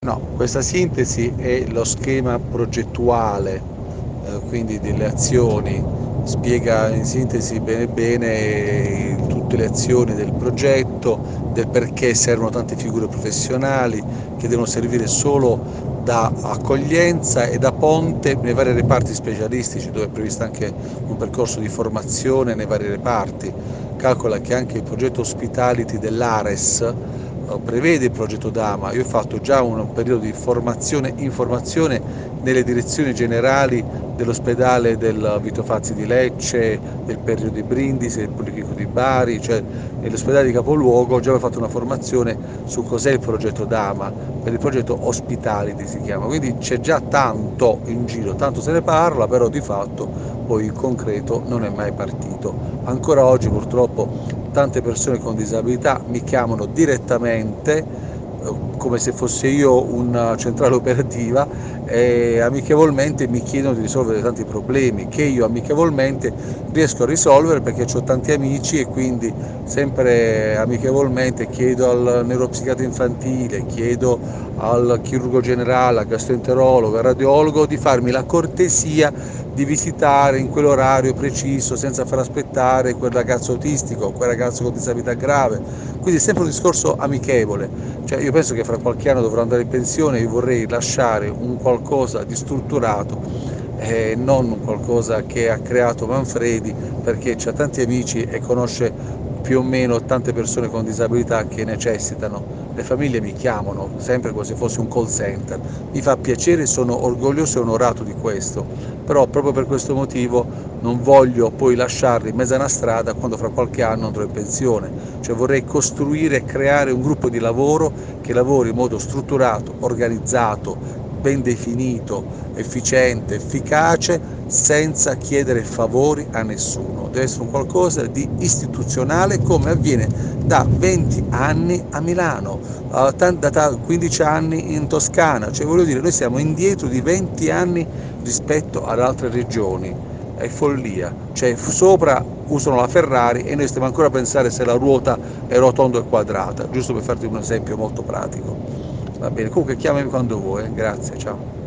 No, questa sintesi è lo schema progettuale, quindi delle azioni, spiega in sintesi bene bene tutte le azioni del progetto, del perché servono tante figure professionali che devono servire solo da accoglienza e da ponte nei vari reparti specialistici, dove è previsto anche un percorso di formazione nei vari reparti. Calcola che anche il progetto Hospitality dell'Ares prevede il progetto Dama. Io ho fatto già un periodo di formazione, informazione nelle direzioni generali dell'ospedale del Vito Fazzi di Lecce, del Perio di Brindisi, del Policlinico di Bari, cioè nell'ospedale di capoluogo. Già ho fatto una formazione su cos'è il progetto Dama, per il progetto Hospitality si chiama, quindi c'è già tanto in giro, tanto se ne parla, però di fatto poi il concreto non è mai partito. Ancora oggi purtroppo tante persone con disabilità mi chiamano direttamente, come se fossi io una centrale operativa, e amichevolmente mi chiedono di risolvere tanti problemi che io amichevolmente riesco a risolvere, perché ho tanti amici e quindi sempre amichevolmente chiedo al neuropsichiatra infantile, chiedo al chirurgo generale, al gastroenterologo, al radiologo di farmi la cortesia di visitare in quell'orario preciso, senza far aspettare quel ragazzo autistico, quel ragazzo con disabilità grave. Quindi è sempre un discorso amichevole. Cioè, io penso che fra qualche anno dovrò andare in pensione e vorrei lasciare un qualcosa di strutturato, e non qualcosa che ha creato Manfredi, perché ha tanti amici e conosce più o meno tante persone con disabilità che necessitano. Le famiglie mi chiamano sempre come se fosse un call center. Mi fa piacere, sono orgoglioso e onorato di questo, però proprio per questo motivo non voglio poi lasciarli in mezzo a una strada quando fra qualche anno andrò in pensione. Cioè vorrei costruire e creare un gruppo di lavoro che lavori in modo strutturato, organizzato, ben definito, efficiente, efficace, senza chiedere favori a nessuno. Deve essere un qualcosa di istituzionale, come avviene da 20 anni a Milano, da 15 anni in Toscana. Cioè voglio dire, noi siamo indietro di 20 anni rispetto ad altre regioni. È follia. Cioè sopra usano la Ferrari e noi stiamo ancora a pensare se la ruota è rotonda o quadrata, giusto per farti un esempio molto pratico. Va bene, comunque chiamami quando vuoi, grazie, ciao.